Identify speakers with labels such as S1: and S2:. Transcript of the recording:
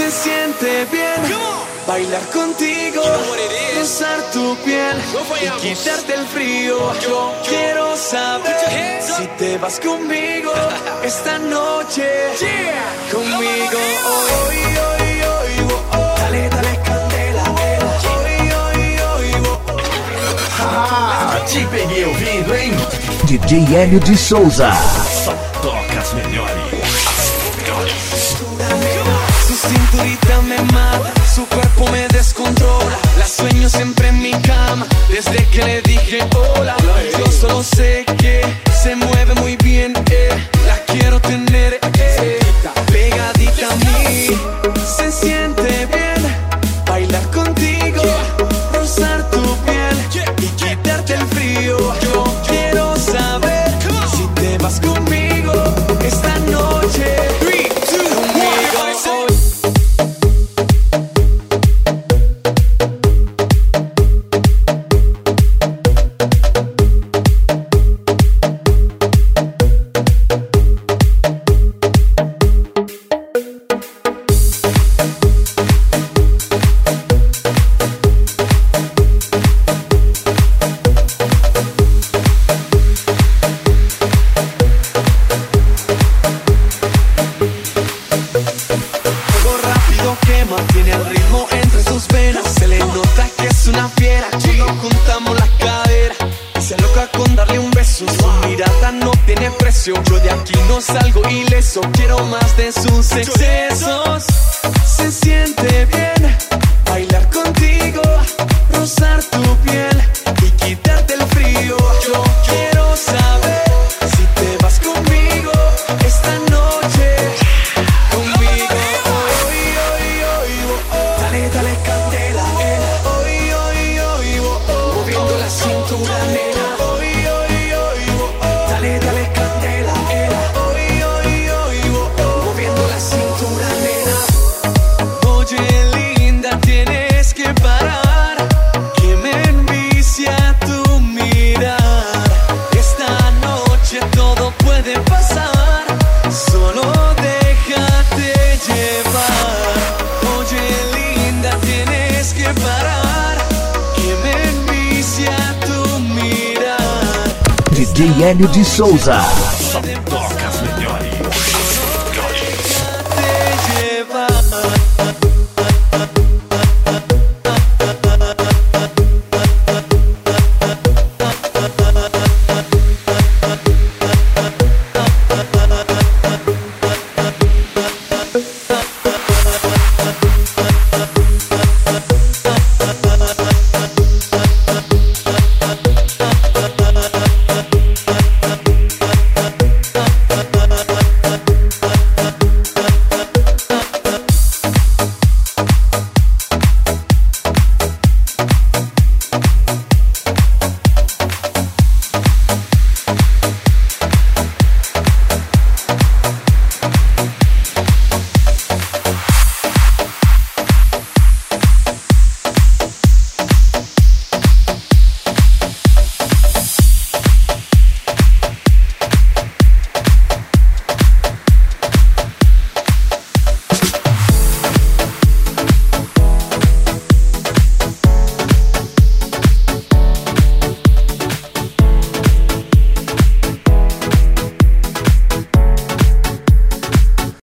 S1: Se siente bien bailar contigo, rozar tu piel y quitarte el frío. Yo quiero saber si te vas conmigo esta noche. Conmigo hoy, hoy, hoy, oh, oh. Dale, dale candela. Hoy, hoy, hoy, oh, oh.
S2: Ah, te peguei ouvindo, hein?
S3: DJ Hélio de Souza.
S2: Só toca as melhores.
S1: Su cinturita me mata, su cuerpo me descontrola. La sueño siempre en mi cama, desde que le dije hola. Yo solo sé que se mueve muy bien, la quiero tener, pegadita a mí. Se siente bien bailar contigo, rozar tu piel y quitarte el frío. Yo quiero saber si te vas conmigo esta noche. Yo de aquí no salgo ileso, quiero más de sus excesos. Se siente bien bailar contigo, rozar tu piel y quitarte el frío. Yo quiero saber si te vas conmigo esta noche. Conmigo hoy, hoy, hoy, oh, oh. Dale, dale candela, hoy, hoy, hoy, oh, oh. Moviendo la cintura, nena. Hoy, hoy, hoy, oh, oh. Dale, dale candela.
S3: DJ Hélio de Souza.